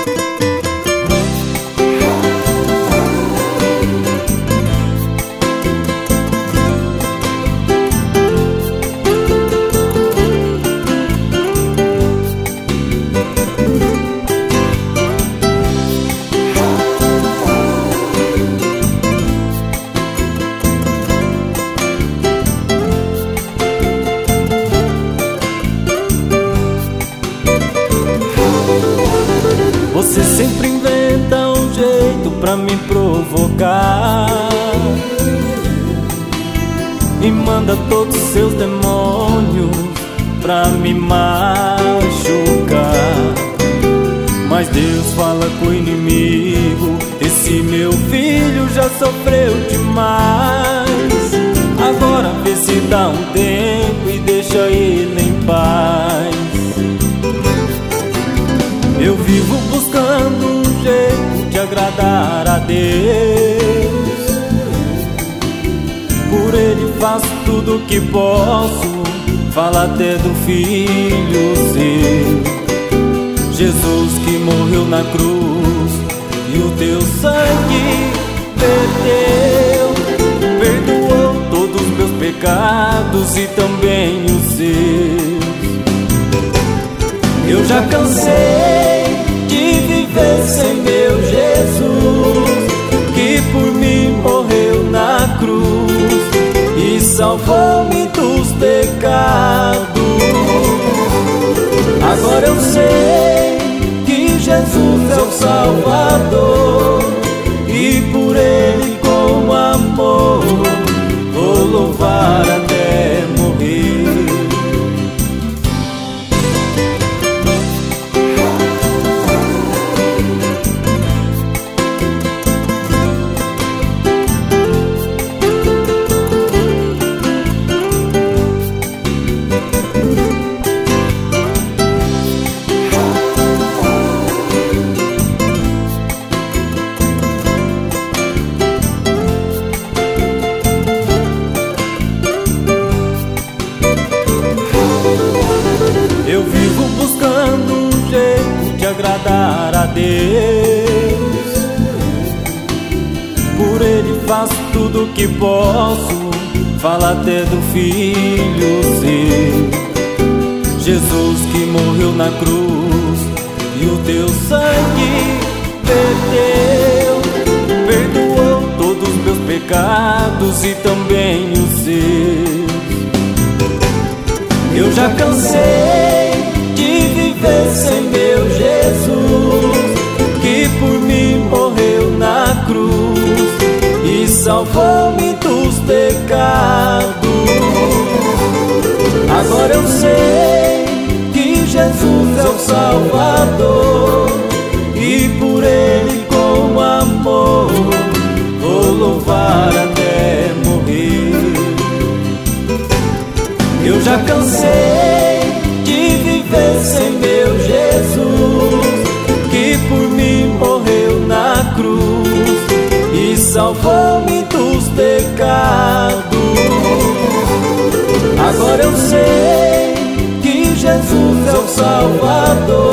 Você sempre inventa um jeito pra me provocar e manda todos os seus demônios pra me machucar. Mas Deus fala com o inimigo: esse meu filho já sofreu demais. Agora vê se dá um tempo e deixa ele em paz. Eu vivo buscando um jeito de agradar a Deus. Por Ele faço tudo o que posso, fala até do Filho seu. Jesus que morreu na cruz e o teu sangue verteu, perdoou todos os meus pecados e também os seus. Eu já cansei de viver sem meu Jesus, que por mim morreu na cruz e salvou-me dos pecados. Agora eu sei que Jesus é o Salvador e por Ele com amor vou louvar até morrer. Eu vivo buscando um jeito de agradar a Deus. Por Ele faço tudo o que posso, fala até do Filho seu. Jesus que morreu na cruz e o teu sangue verteu, perdoou todos os meus pecados e também os seus. Eu já cansei de viver sem meu Jesus, que por mim morreu na cruz e salvou-me dos pecados. Agora eu sei que Jesus é o Salvador e por Ele com amor vou louvar até morrer. Eu já cansei de viver sem meu Jesus, que por mim morreu na cruz e salvou-me dos pecados. Agora eu sei que Jesus é o Salvador